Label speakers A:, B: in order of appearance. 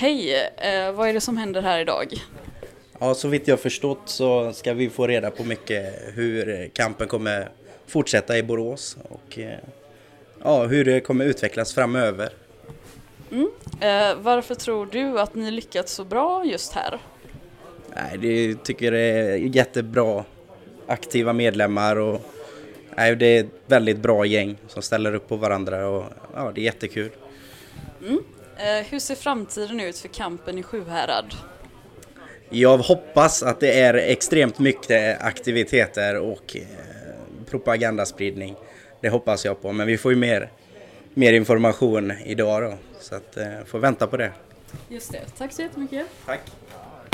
A: Hej, vad är det som händer här idag?
B: Ja, så vitt jag förstått så ska vi få reda på mycket hur kampen kommer fortsätta i Borås och hur det kommer utvecklas framöver.
A: Varför tror du att ni lyckats så bra just här?
B: Jag tycker det är jättebra aktiva medlemmar och det är ett väldigt bra gäng som ställer upp på varandra och det är jättekul.
A: Hur ser framtiden ut för kampen i Sjuhärad?
B: Jag hoppas att det är extremt mycket aktiviteter och propagandaspridning. Det hoppas jag på, men vi får ju mer information idag då, så att får vänta på det.
A: Just det, tack så jättemycket.
B: Tack.